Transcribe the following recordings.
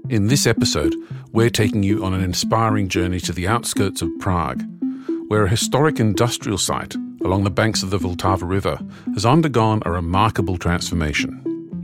In this episode, we're taking you on an inspiring journey to the outskirts of Prague, where a historic industrial site along the banks of the Vltava River has undergone a remarkable transformation.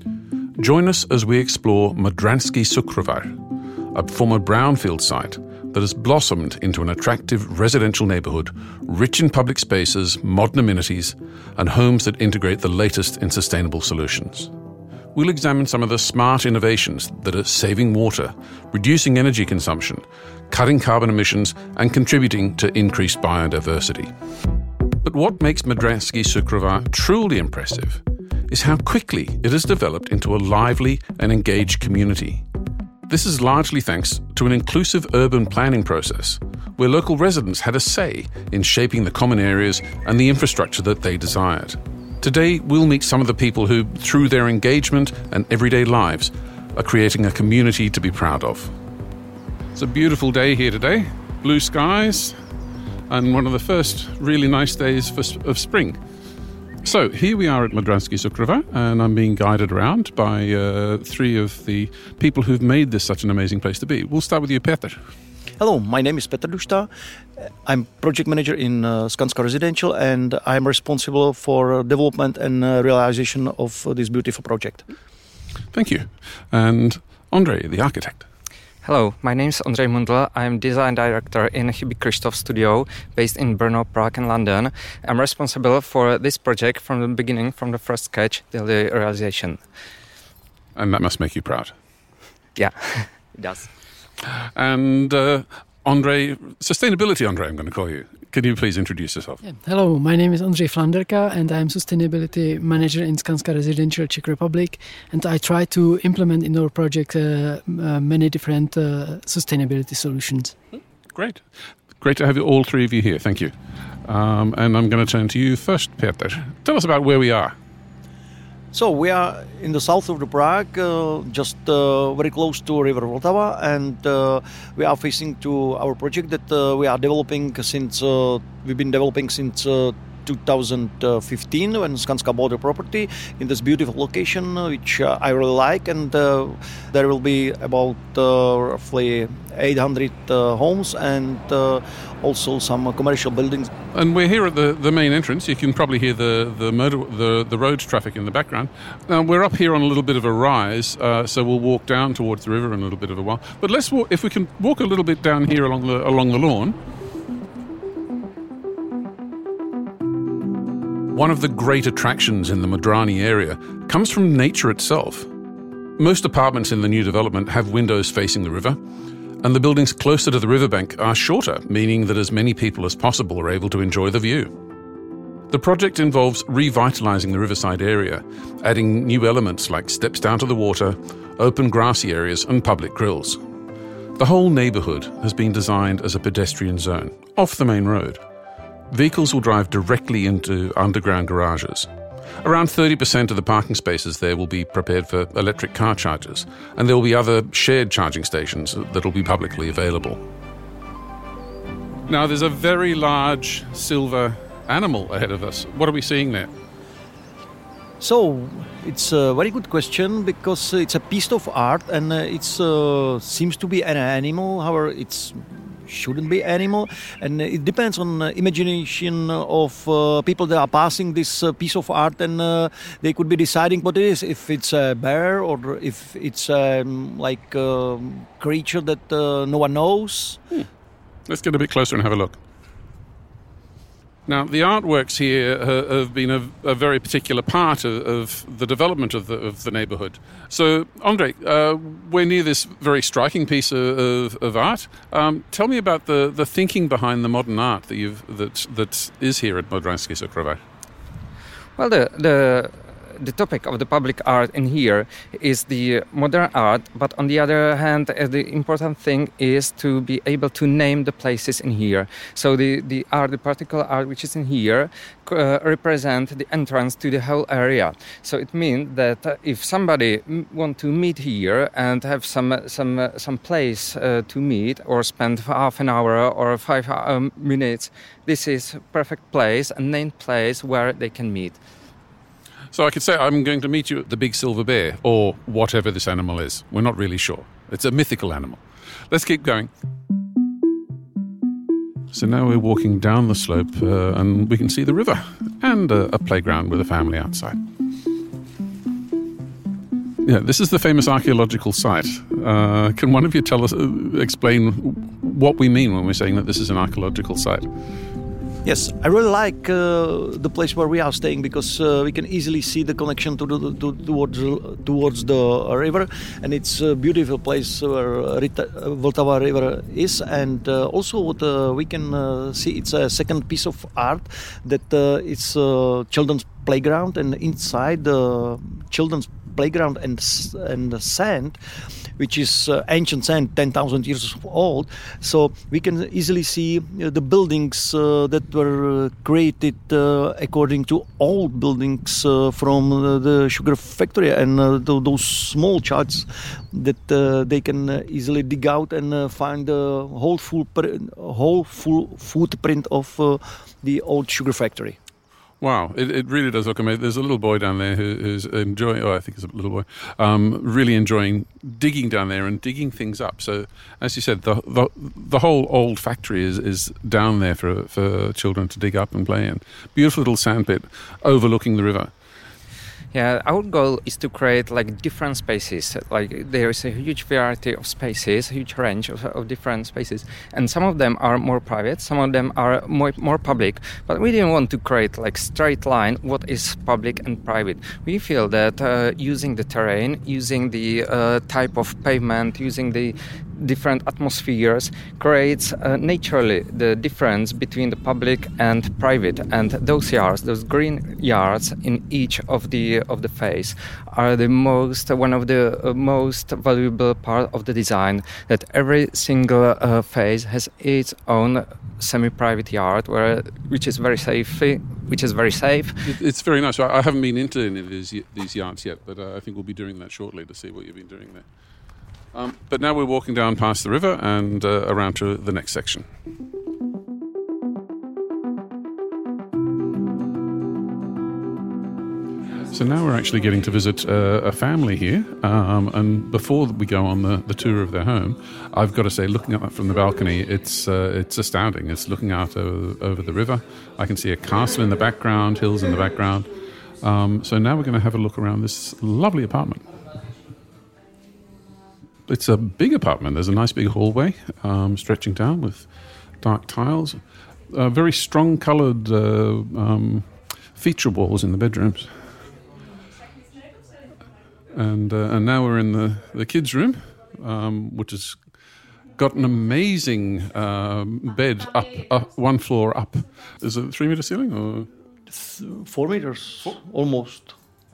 Join us as we explore Modransky Cukrovar, a former brownfield site that has blossomed into an attractive residential neighbourhood rich in public spaces, modern amenities, and homes that integrate the latest in sustainable solutions. We'll examine some of the smart innovations that are saving water, reducing energy consumption, cutting carbon emissions, and contributing to increased biodiversity. But what makes Modransky Cukrovar truly impressive is how quickly it has developed into a lively and engaged community. This is largely thanks to an inclusive urban planning process where local residents had a say in shaping the common areas and the infrastructure that they desired. Today, we'll meet some of the people who, through their engagement and everyday lives, are creating a community to be proud of. It's a beautiful day here today, blue skies, and one of the first really nice days of spring. So here we are at Modransky Cukrovar, and I'm being guided around by three of the people who've made this such an amazing place to be. We'll start with you, Petr. Hello, my name is Petr Dušta. I'm project manager in Skanska Residential, and I'm responsible for development and realization of this beautiful project. Thank you. And Andrei, the architect. Hello, my name is Ondřej Mundl. I'm design director in Hubert Christoph Studio, based in Brno, Prague and London. I'm responsible for this project from the beginning, from the first sketch till the realization. And that must make you proud. Yeah, it does. And Andrei, Sustainability Andrei, I'm going to call you. Can you please introduce yourself? Yeah. Hello, my name is Ondřej Flanderka and I'm Sustainability Manager in Skanska Residential Czech Republic, and I try to implement in our project many different sustainability solutions. Great. Great to have all three of you here. Thank you. And I'm going to turn to you first, Petr. Tell us about where we are. So we are in the south of the Prague, just very close to River Vltava, and we are facing to our project that we are developing since we've been developing since 2015 when Skanska bought the property in this beautiful location, which I really like, and there will be about roughly 800 homes and also some commercial buildings. And we're here at the main entrance. You can probably hear the road traffic in the background. Now we're up here on a little bit of a rise, so we'll walk down towards the river in a little bit of a while. But let's walk, if we can walk a little bit down here along the lawn. One of the great attractions in the Modrany area comes from nature itself. Most apartments in the new development have windows facing the river, and the buildings closer to the riverbank are shorter, meaning that as many people as possible are able to enjoy the view. The project involves revitalising the riverside area, adding new elements like steps down to the water, open grassy areas and public grills. The whole neighbourhood has been designed as a pedestrian zone, off the main road. Vehicles will drive directly into underground garages. Around 30% of the parking spaces there will be prepared for electric car chargers, and there will be other shared charging stations that will be publicly available. Now, there's a very large silver animal ahead of us. What are we seeing there? So it's a very good question because it's a piece of art and it seems to be an animal. However, it shouldn't be animal, and it depends on imagination of people that are passing this piece of art, and they could be deciding what it is, if it's a bear or if it's like a creature that no one knows. Let's get a bit closer and have a look. Now, the artworks here have been a very particular part of the development of the neighbourhood. So, Andrei, we're near this very striking piece of art. Tell me about the thinking behind the modern art that is here at Modransky Cukrovar. Well, the topic of the public art in here is the modern art, but on the other hand, the important thing is to be able to name the places in here. So the particular art which is in here represent the entrance to the whole area. So it means that if somebody want to meet here and have some place to meet or spend half an hour or 5 minutes, this is perfect place, a named place where they can meet. So I could say I'm going to meet you at the Big Silver Bear, or whatever this animal is. We're not really sure. It's a mythical animal. Let's keep going. So now we're walking down the slope and we can see the river and a playground with a family outside. Yeah, this is the famous archaeological site. Can one of you explain what we mean when we're saying that this is an archaeological site? Yes, I really like the place where we are staying because we can easily see the connection towards the river, and it's a beautiful place where Vltava River is. And also, what we can see, it's a second piece of art that it's a children's playground, and inside the children's playground and sand, which is ancient sand, 10,000 years old. So we can easily see the buildings that were created according to old buildings from the sugar factory, and those small charts that they can easily dig out and find the whole full footprint of the old sugar factory. Wow, it really does look amazing. There's a little boy down there who's enjoying, I think it's a little boy, really enjoying digging down there and digging things up. So, as you said, the whole old factory is down there for children to dig up and play in. Beautiful little sand pit overlooking the river. Yeah, our goal is to create like different spaces. Like there is a huge variety of spaces, huge range of different spaces, and some of them are more private, some of them are more public. But we didn't want to create like straight line what is public and private. We feel that using the terrain, using the type of pavement, using the different atmospheres creates naturally the difference between the public and private, and those yards, those green yards in each of the face are one of the most valuable part of the design, that every single face has its own semi-private yard which is very safe. It's very nice. I haven't been into any of these yards yet, but I think we'll be doing that shortly to see what you've been doing there. But now we're walking down past the river and around to the next section. So now we're actually getting to visit a family here. And before we go on the tour of their home, I've got to say, looking up from the balcony, it's astounding. It's looking out over the river. I can see a castle in the background, hills in the background. So now we're going to have a look around this lovely apartment. It's a big apartment. There's a nice big hallway stretching down with dark tiles. Very strong coloured feature walls in the bedrooms. And now we're in the kids' room, which has got an amazing bed up 1 floor up. Is it 3-meter ceiling or 4 meters almost?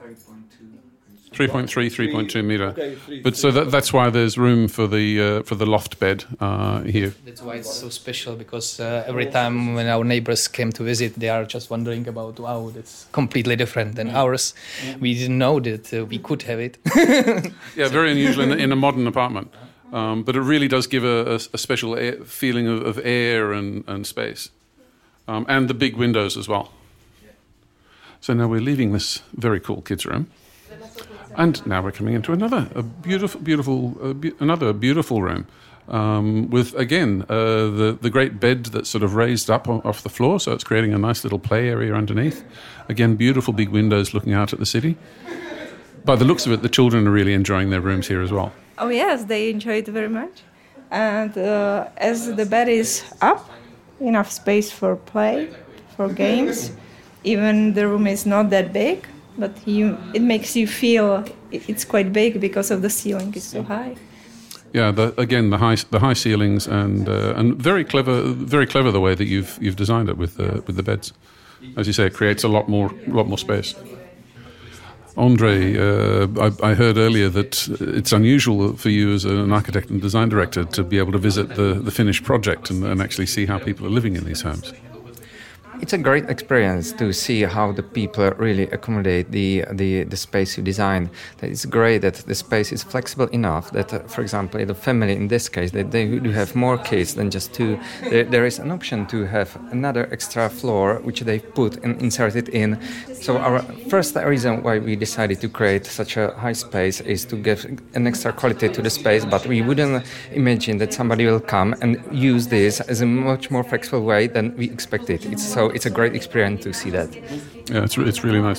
3.3, 3.2 meter. Okay, but so that's why there's room for the loft bed here. That's why it's so special, because every time when our neighbors came to visit, they are just wondering about, wow, that's completely different than ours. We didn't know that we could have it. Yeah, very unusual in a modern apartment. But it really does give a special feeling of air and space. And the big windows as well. So now we're leaving this very cool kids' room. And now we're coming into another beautiful room with, again, the great bed that's sort of raised up off the floor, so it's creating a nice little play area underneath. Again, beautiful big windows looking out at the city. By the looks of it, the children are really enjoying their rooms here as well. Oh yes, they enjoy it very much. And as the bed is up, enough space for play, for games. Even the room is not that big, but it makes you feel it's quite big because of the ceiling is so high. Yeah, the high ceilings and very clever the way that you've designed it with the beds. As you say, it creates a lot more space. Andre, I heard earlier that it's unusual for you as an architect and design director to be able to visit the finished project and actually see how people are living in these homes. It's a great experience to see how the people really accommodate the space you design. It's great that the space is flexible enough that, for example, the family in this case, they do have more kids than just two. There is an option to have another extra floor which they put and inserted in. So our first reason why we decided to create such a high space is to give an extra quality to the space, but we wouldn't imagine that somebody will come and use this as a much more flexible way than we expected. It's a great experience to see that. Yeah, it's really nice.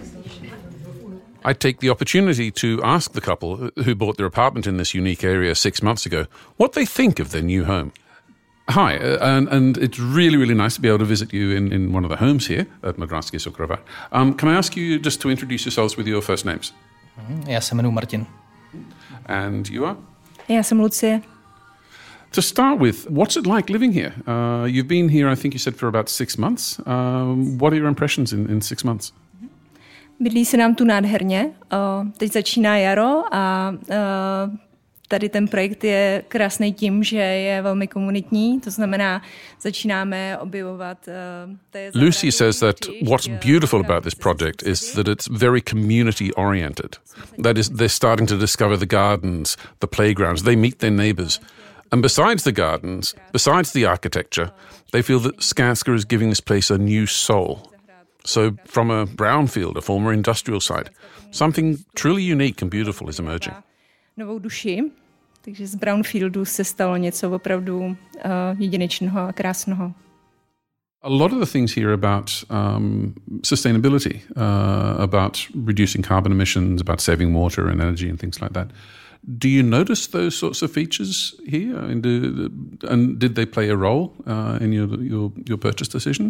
I take the opportunity to ask the couple who bought their apartment in this unique area 6 months ago what they think of their new home. Hi, and it's really, really nice to be able to visit you in one of the homes here at Madranský Cukrovar. Can I ask you just to introduce yourselves with your first names? Já se jmenuji Martin. And you are? Já jsem Lucie. To start with, what's it like living here? You've been here, I think you said, for about 6 months. What are your impressions in 6 months? Bydlí se nám tu nádherně. Teď začíná jaro a tady ten projekt je krásný tím, že je velmi komunitní, to znamená, začínáme objevovat... Lucy says that what's beautiful about this project is that it's very community-oriented. That is, they're starting to discover the gardens, the playgrounds, they meet their neighbours. And besides the gardens, besides the architecture, they feel that Skanska is giving this place a new soul. So from a brownfield, a former industrial site, something truly unique and beautiful is emerging. Novou duši, takže z brownfieldu se stalo něco opravdu jedinečného a krásného. A lot of the things here about sustainability, about reducing carbon emissions, about saving water and energy and things like that. Do you notice those sorts of features here? And did they play a role in your purchase decision?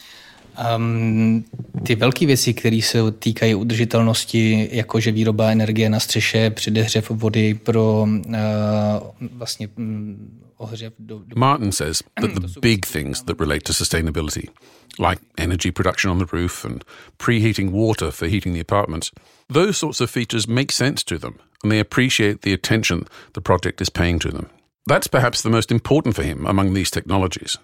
Ty velké věci, které se týkají udržitelnosti, jakože výroba energie na střeše, předehřev vody pro vlastně ohřev do... Martin says that the big things that relate to sustainability, like energy production on the roof and preheating water for heating the apartments, those sorts of features make sense to them, and they appreciate the attention the project is paying to them. That's perhaps the most important for him among these technologies.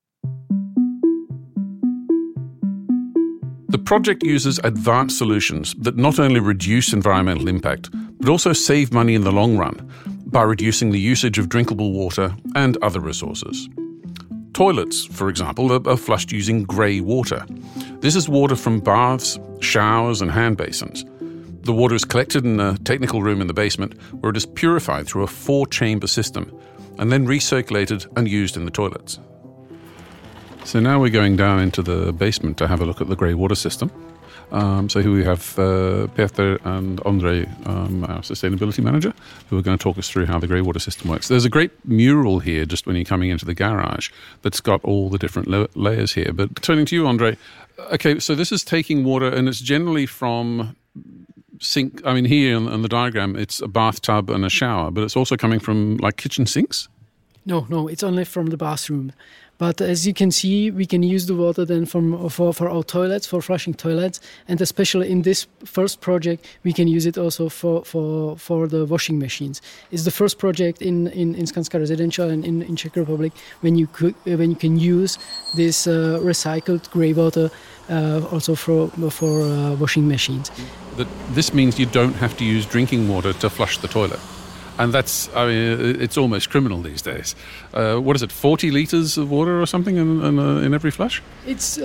The project uses advanced solutions that not only reduce environmental impact, but also save money in the long run by reducing the usage of drinkable water and other resources. Toilets, for example, are flushed using grey water. This is water from baths, showers and hand basins. The water is collected in a technical room in the basement where it is purified through a 4-chamber system and then recirculated and used in the toilets. So now we're going down into the basement to have a look at the grey water system. So here we have Peter and Andrei, our sustainability manager, who are going to talk us through how the grey water system works. There's a great mural here just when you're coming into the garage that's got all the different layers here. But turning to you, Andrei, okay, so this is taking water and it's generally from sink. I mean, here on the diagram, it's a bathtub and a shower, but it's also coming from like kitchen sinks? No, it's only from the bathroom. But as you can see, we can use the water then for our toilets, for flushing toilets, and especially in this first project, we can use it also for the washing machines. It's the first project in Skanska Residential and in Czech Republic when you can use this recycled grey water also for washing machines. This means you don't have to use drinking water to flush the toilet. And that's, I mean, it's almost criminal these days. What is it, 40 litres of water or something in every flush? It's,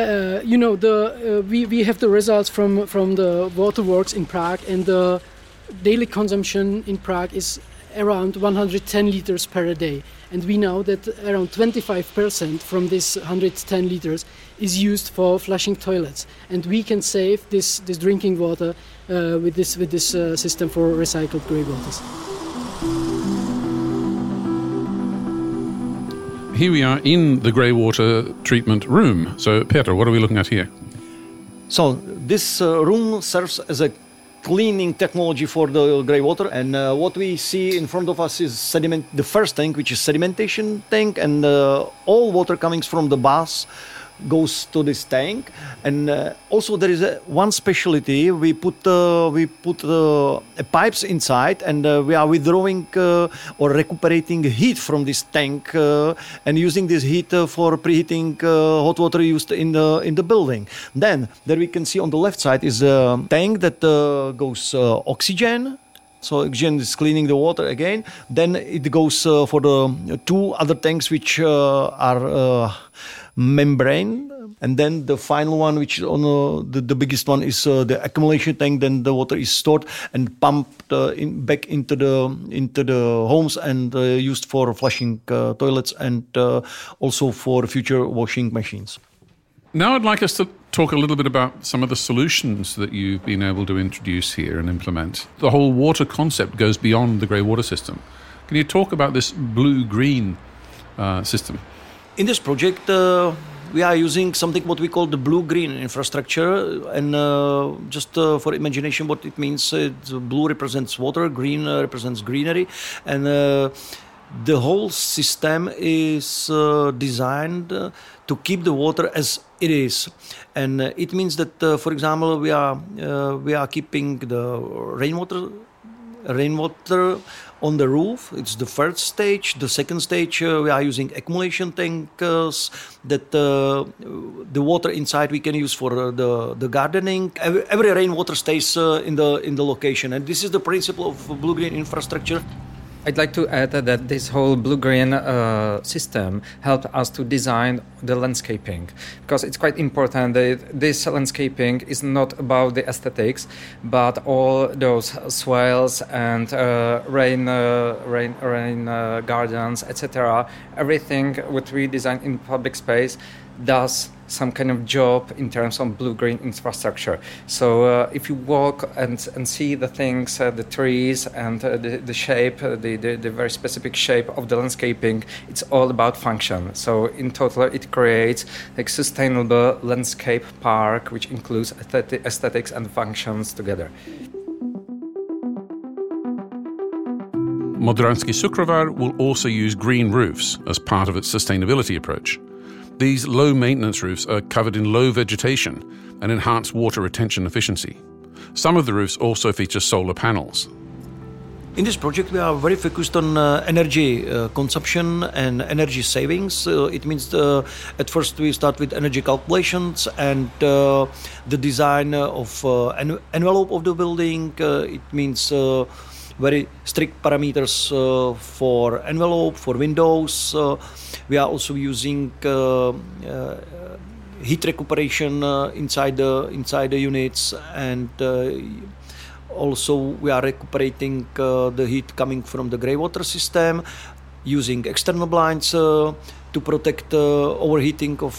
we have the results from the waterworks in Prague, and the daily consumption in Prague is around 110 litres per day. And we know that around 25% from this 110 litres is used for flushing toilets. And we can save this drinking water with this system for recycled grey waters. Here we are in the grey water treatment room. So, Peter, what are we looking at here? So, this room serves as a cleaning technology for the grey water, and what we see in front of us is the first tank, which is sedimentation tank, and all water coming from the baths goes to this tank. And also there is one specialty. We put pipes inside, and we are withdrawing or recuperating heat from this tank and using this heat for preheating hot water used in the building. Then there we can see on the left side is a tank that goes oxygen. So oxygen is cleaning the water again. Then it goes for the two other tanks which are membrane. And then the final one, which on the biggest one, is the accumulation tank. Then the water is stored and pumped back into the homes and used for flushing toilets and also for future washing machines. Now I'd like us to talk a little bit about some of the solutions that you've been able to introduce here and implement. The whole water concept goes beyond the grey water system. Can you talk about this blue-green system? In this project, we are using something what we call the blue-green infrastructure, and just for imagination what it means, blue represents water, green represents greenery, and the whole system is designed to keep the water as it is. And it means that, for example, we are keeping the rainwater on the roof. It's the first stage. The second stage, we are using accumulation tanks that the water inside we can use for the gardening. Every rainwater stays in the location, and this is the principle of blue-green infrastructure. I'd like to add that this whole blue-green system helped us to design the landscaping, because it's quite important that this landscaping is not about the aesthetics, but all those swales and rain gardens, etc. Everything what we design in public space does some kind of job in terms of blue-green infrastructure. So if you walk and see the things, the trees and the shape, the very specific shape of the landscaping, it's all about function. So in total, it creates a sustainable landscape park, which includes aesthetics and functions together. Modransky Cukrovar will also use green roofs as part of its sustainability approach. These low-maintenance roofs are covered in low vegetation and enhance water retention efficiency. Some of the roofs also feature solar panels. In this project, we are very focused on energy consumption and energy savings. It means at first we start with energy calculations and the design of an envelope of the building. It means very strict parameters for envelope, for windows. We are also using heat recuperation inside the units, and also we are recuperating the heat coming from the grey water system, using external blinds to protect overheating of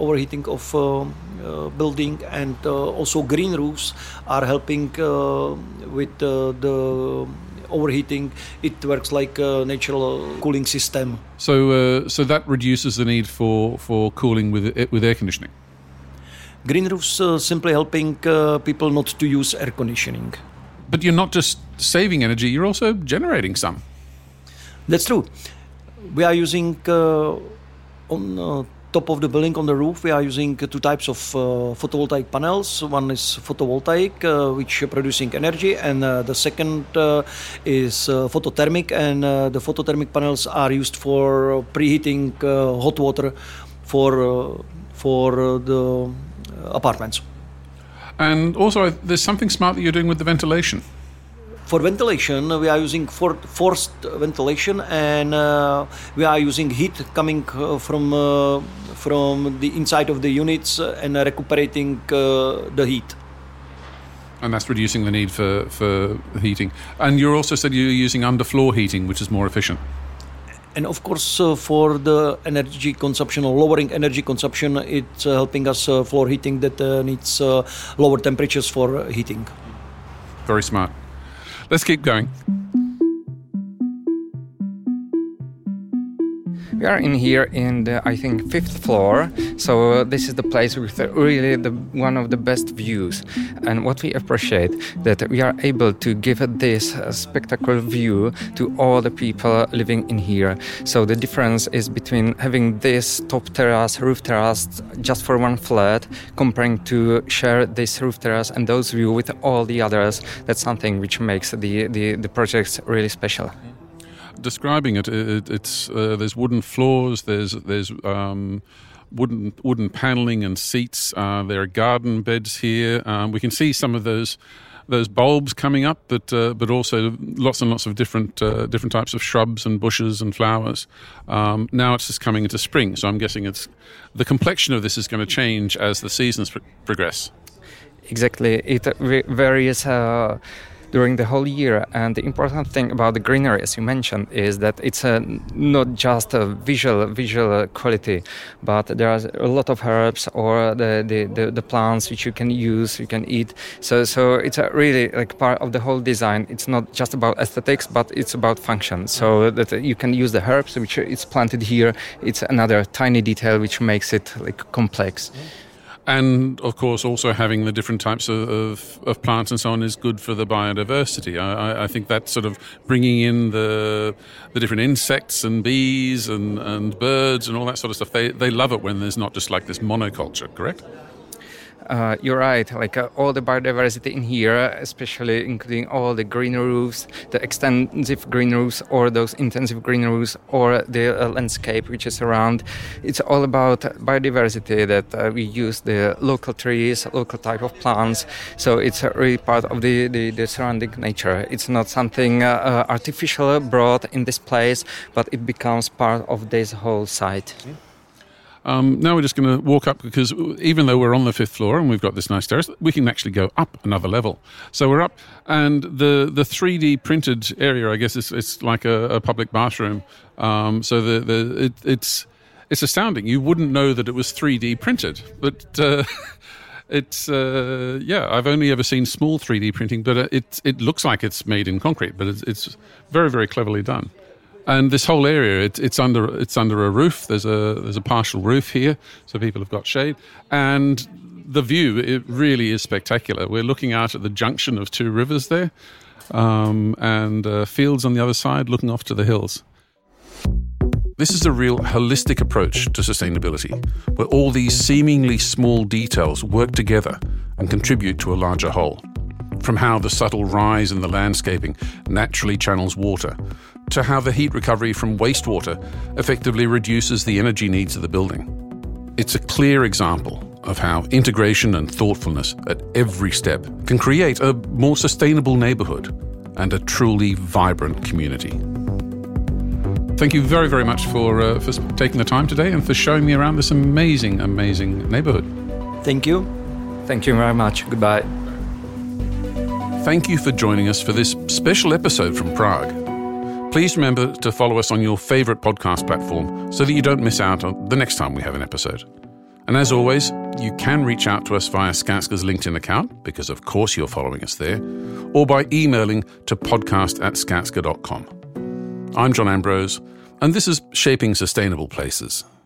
building, and also green roofs are helping with the overheating. It works like a natural cooling system. So that reduces the need for cooling with air conditioning. Green roofs simply helping people not to use air conditioning. But you're not just saving energy; you're also generating some. That's true. We are using on top of the building, on the roof, we are using two types of photovoltaic panels. One is photovoltaic, which are producing energy, and the second is photothermic, and the photothermic panels are used for preheating hot water for the apartments. And also, there's something smart that you're doing with the ventilation. For ventilation, we are using forced ventilation, and we are using heat coming from the inside of the units and recuperating the heat. And that's reducing the need for heating. And you also said you're using underfloor heating, which is more efficient. And of course, for the energy consumption or lowering energy consumption, it's helping us floor heating that needs lower temperatures for heating. Very smart. Let's keep going. We are in here in the, I think, 5th floor. So this is the place with really one of the best views. And what we appreciate that we are able to give this spectacular view to all the people living in here. So the difference is between having this top terrace, roof terrace, just for one flat, comparing to share this roof terrace and those view with all the others. That's something which makes the projects really special. Describing it, it's there's wooden floors, there's wooden paneling and seats. There are garden beds here. We can see some of those bulbs coming up, but also lots and lots of different types of shrubs and bushes and flowers. Now it's just coming into spring, so I'm guessing the complexion of this is going to change as the seasons progress. Exactly, it varies during the whole year, and the important thing about the greenery, as you mentioned, is that it's not just a visual quality, but there are a lot of herbs or the plants which you can use, you can eat. So it's a really like part of the whole design. It's not just about aesthetics, but it's about function. So that you can use the herbs which is planted here. It's another tiny detail which makes it like complex. And, of course, also having the different types of plants and so on is good for the biodiversity. I think that sort of bringing in the different insects and bees and birds and all that sort of stuff, they love it when there's not just like this monoculture, correct? You're right, like all the biodiversity in here, especially including all the green roofs, the extensive green roofs or those intensive green roofs or the landscape which is around. It's all about biodiversity that we use the local trees, local type of plants. So it's really part of the surrounding nature. It's not something artificial brought in this place, but it becomes part of this whole site. Now we're just going to walk up because even though we're on the 5th floor and we've got this nice terrace, we can actually go up another level. So we're up, and the 3D printed area, I guess, it's like a public bathroom. So it's astounding. You wouldn't know that it was 3D printed, but I've only ever seen small 3D printing, but it looks like it's made in concrete, but it's very, very cleverly done. And this whole area, it's under a roof. There's a partial roof here, so people have got shade. And the view, it really is spectacular. We're looking out at the junction of two rivers there, and fields on the other side, looking off to the hills. This is a real holistic approach to sustainability, where all these seemingly small details work together and contribute to a larger whole. From how the subtle rise in the landscaping naturally channels water, to how the heat recovery from wastewater effectively reduces the energy needs of the building. It's a clear example of how integration and thoughtfulness at every step can create a more sustainable neighbourhood and a truly vibrant community. Thank you very, very much for taking the time today and for showing me around this amazing, amazing neighbourhood. Thank you. Thank you very much. Goodbye. Thank you for joining us for this special episode from Prague. Please remember to follow us on your favourite podcast platform so that you don't miss out on the next time we have an episode. And as always, you can reach out to us via Skatska's LinkedIn account, because of course you're following us there, or by emailing to podcast@skatska.com. I'm John Ambrose, and this is Shaping Sustainable Places.